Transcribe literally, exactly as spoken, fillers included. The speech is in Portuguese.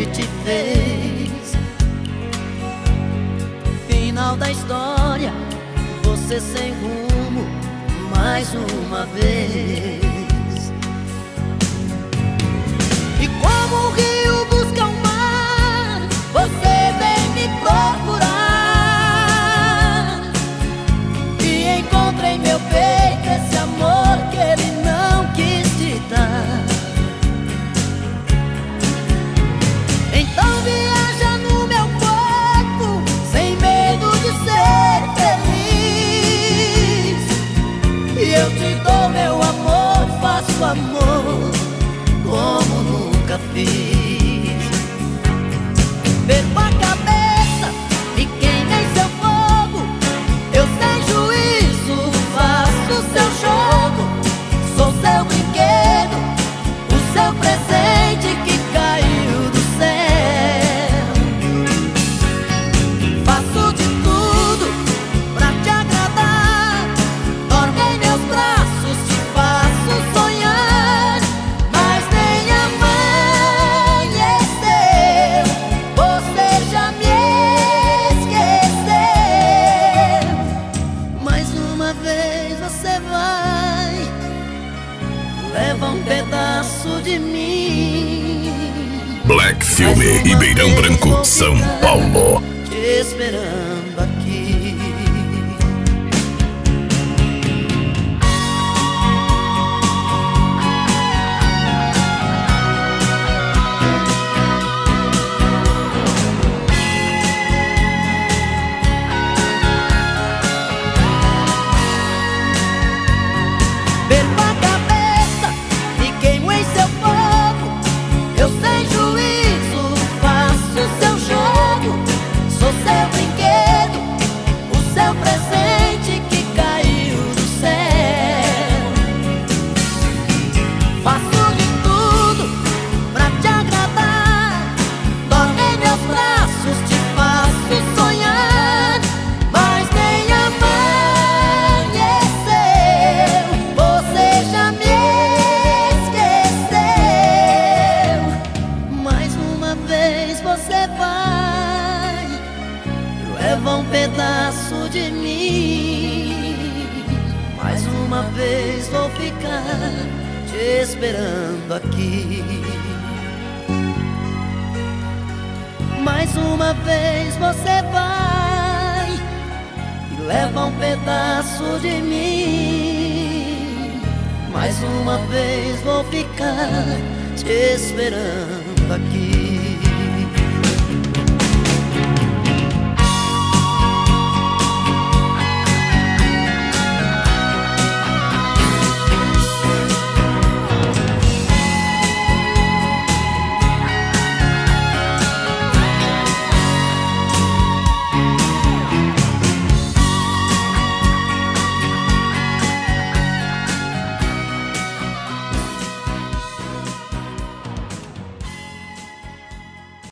que te fez. Final da história, você sem rumo mais uma vez. E como o rio busca o mar, você vem me procurar. E encontra em meu peito esse amor que ele não quis te dar. Então viaja no meu corpo, sem medo de ser feliz. E eu te dou meu amor, faço amor como nunca fiz. Perco a cabeça e queimei seu fogo. Eu sem juízo faço seu jogo. Sou seu brinquedo, o seu presente que caiu do céu. Faço de tudo pra te agradar. Dorme em meus braços, te faço sonhar. Mas nem amanheceu, você já me esqueceu. Mais uma vez você vai, leva um pedaço de mim. Black Filme, Ribeirão Branco, São Paulo. Te esperando aqui. Perco a cabeça e queimo em seu fogo. Eu sem juízo faço seu jogo. Sou seu brinquedo, o seu presente que caiu do céu. Faço de tudo pra te agradar. Dorme em meus braços, te faço sonhar. Mas nem amanheceu, você já me esqueceu. Mais uma vez você vai, leva um pedaço de mim. Mais uma vez vou ficar te esperando aqui. Mais uma vez você vai e leva um pedaço de mim. Mais uma vez vou ficar te esperando aqui.